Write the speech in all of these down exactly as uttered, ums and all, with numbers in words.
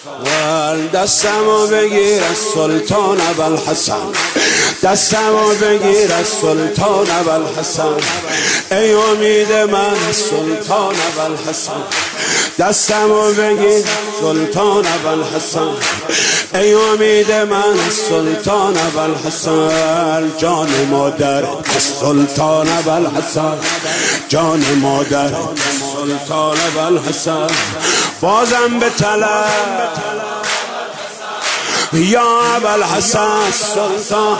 دستمو بگیر از سلطان ابوالحسن، دستمو بگیر از سلطان ابوالحسن، ای امید من سلطان ابوالحسن، دستمو بگیر سلطان ابوالحسن، ای امید من سلطان ابوالحسن، جان مادر سلطان ابوالحسن، جان مادر سلطان ابوالحسن، بازم به طلب یا ابوالحسن سلطان،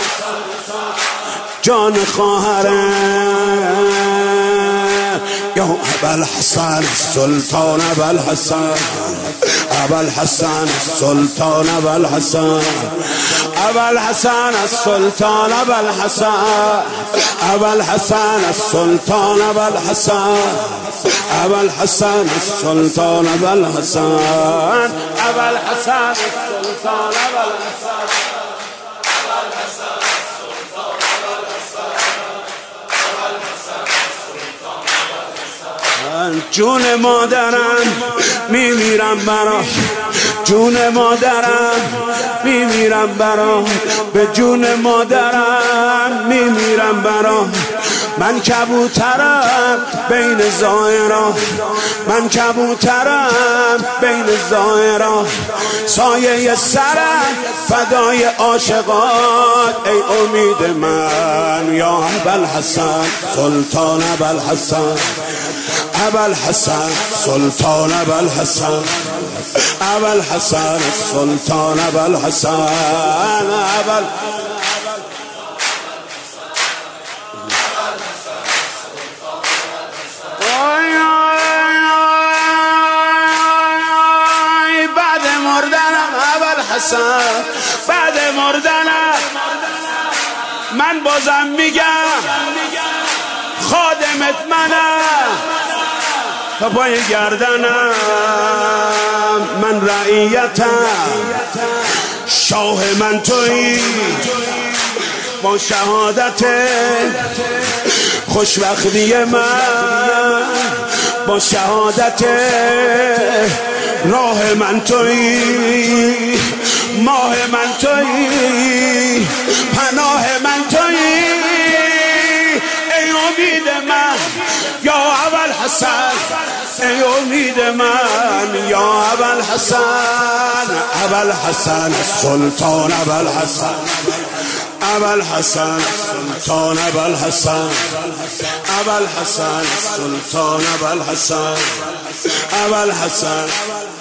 جان خواهرم یا ابوالحسن سلطان ابوالحسن، ابوالحسن سلطان ابوالحسن، ابوالحسن السلطان ابوالحسن، ابوالحسن السلطان ابوالحسن، ابوالحسن السلطان ابوالحسن، ابوالحسن السلطان ابوالحسن، جون مادرم میمیرم برا، جون مادرم میمیرم برا، به جون مادرم میمیرم برا، من کبوترم بین زائرا، من کبوترم بین زائرا، سایه سرم فدای عاشقات، ای امید من یا ابوالحسن سلطان ابوالحسن، ابوالحسن سلطان ابوالحسن، ابوالحسن سلطان ابوالحسن، بعد مردنم ابوالحسن، بعد مردنم من بازم میگم خادمت منم، تا پای گردنم من رعیتم، شاه من تویی با شهادت خوشبختی من، با شهادت راه من تویی، ماه من تویی، پناه من تویی، ای امید من یا ابوالحسن، ای امید من یا ابوالحسن، ابوالحسن سلطان ابوالحسن، ابوالحسن سلطان ابوالحسن، ابوالحسن سلطان ابوالحسن، ابوالحسن